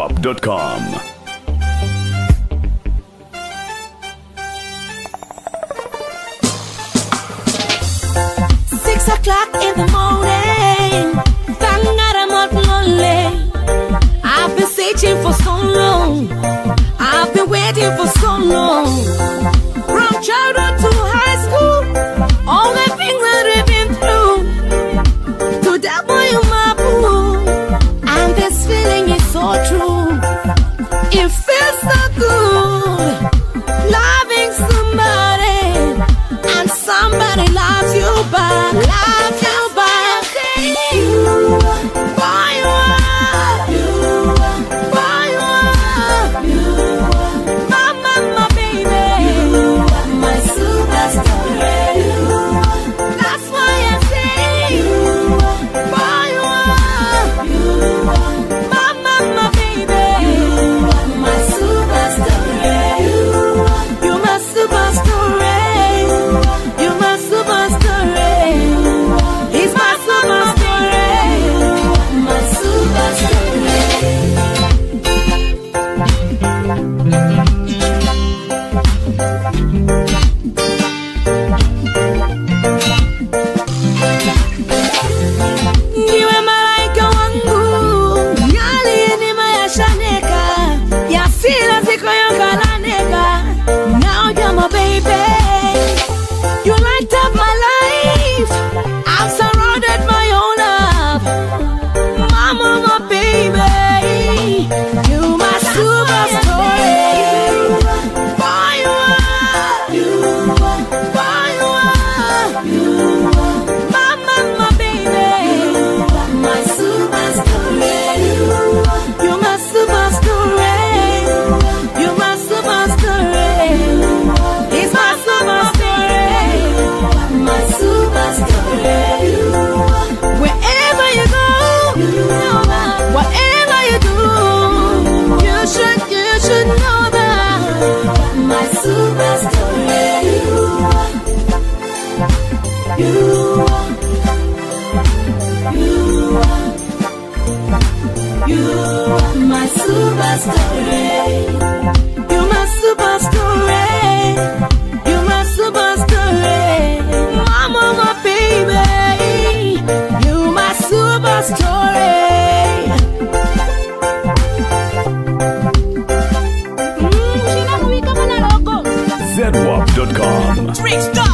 ZWAP.com. 6 o'clock in the morning, thank God I'm not lonely. I've been searching for so long, I've been waiting for so long. From childhood to high school, all the things that we've been through. To that boy in my pool, and this feeling is so true. It feels so good, loving somebody, and somebody loves you back. Loves you back. You, boy, you are. You, boy, you are. You, my baby. You, my superstar. You, that's why I say you, boy, you are. You, my baby. You, my superstar. You, my superstar. You, my superstar. He's my superstar. My superstar. Niwe malaika wangu, yali ni mayashaneka, yasila ziko yokalaneka. Now you're my baby, you light up my life. I've surrounded my own love. Mama, my baby, you my superstar. Boy, you are. You, boy, you are. You, mama, my baby, my superstar. You my superstar. You my superstar. He's my superstar. My superstar. Wherever you go, whatever you do, you should know that my superstar. You are my superstar. You my superstar. You my superstar. Mama, my baby. You my superstar. ZWAP.com. 3 stars.